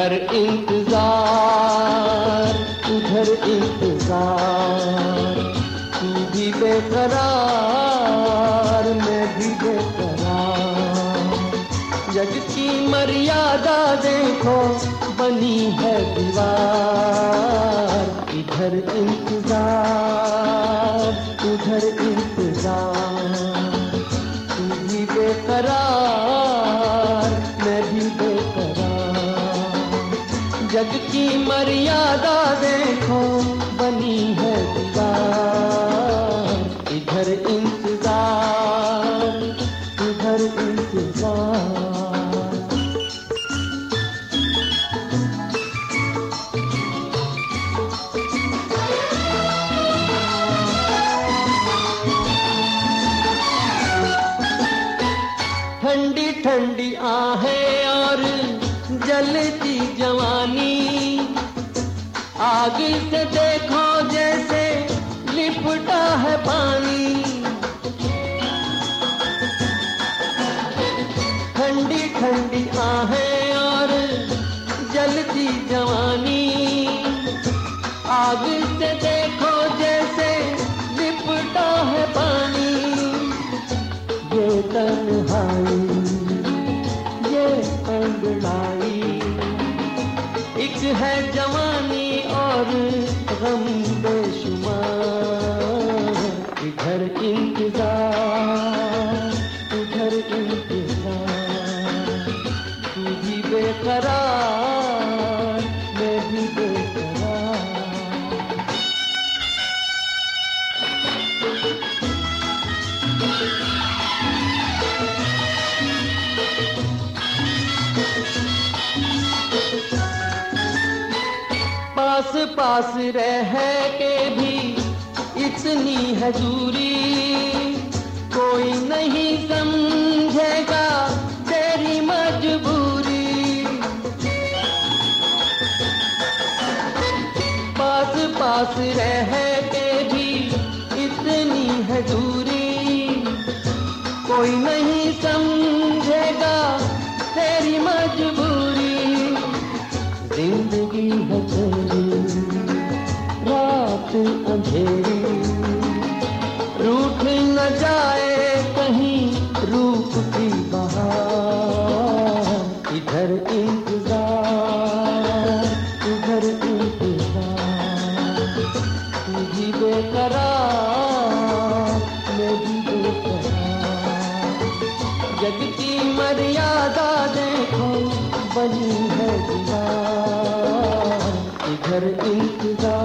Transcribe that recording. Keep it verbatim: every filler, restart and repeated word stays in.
इधर इंतजार उधर इंतजार, तू भी बेकरार मैं भी बेकरार। जग की मर्यादा देखो बनी है दीवार, इधर इंतजार उधर इंतजार, तू भी बेकरार मैं भी बेकरार। जग की मर्यादा देखो बनी है दीवार, इधर इंतजार उधर इंतजार। ठंडी ठंडी आहें और जलती जवानी, आग से देखो जैसे लिपटा है पानी। ठंडी ठंडी आहें और जलती जवानी, आग से देखो जैसे लिपटा है पानी। ये तन्हाई ये अंगड़ाई, एक है जवानी और गम बेशुमार, इधर इंतजार उधर इंतजार, तू भी बेकरार मैं भी बेकरार। पास पास रह के भी इतनी है दूरी, कोई नहीं समझेगा तेरी मजबूरी। पास पास रह के भी इतनी है दूरी, कोई नहीं समझेगा तेरी मजबूरी। जिंदगी है तेरी रात अंधेरी, रूठ न जाए कहीं रूप की बहार, इधर इंतजार उधर इंतजार, तू भी बेकरार मैं भी बेकरार। जग की मर्यादा देखो बनी है दीवार, इधर इंतजार